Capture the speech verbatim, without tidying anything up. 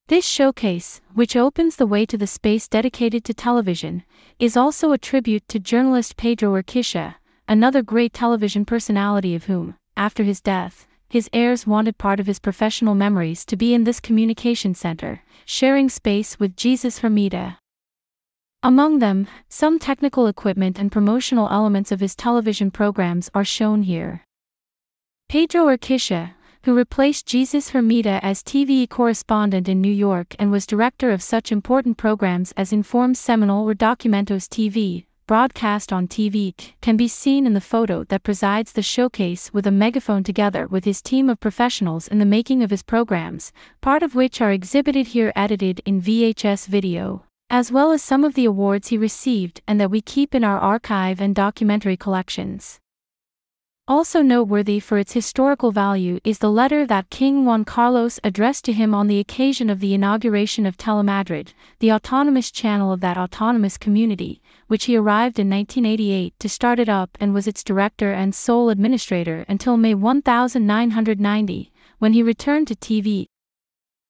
This showcase, which opens the way to the space dedicated to television, is also a tribute to journalist Pedro Urquiza, another great television personality of whom, after his death, his heirs wanted part of his professional memories to be in this communication center, sharing space with Jesus Hermida. Among them, some technical equipment and promotional elements of his television programs are shown here. Pedro Urquiza, who replaced Jesus Hermida as T V correspondent in New York and was director of such important programs as Informe Semanal or Documentos T V, broadcast on T V, can be seen in the photo that presides the showcase with a megaphone together with his team of professionals in the making of his programs, part of which are exhibited here edited in V H S video, as well as some of the awards he received and that we keep in our archive and documentary collections. Also noteworthy for its historical value is the letter that King Juan Carlos addressed to him on the occasion of the inauguration of Telemadrid, the autonomous channel of that autonomous community, which he arrived in nineteen eighty-eight to start it up and was its director and sole administrator until May nineteen ninety, when he returned to T V.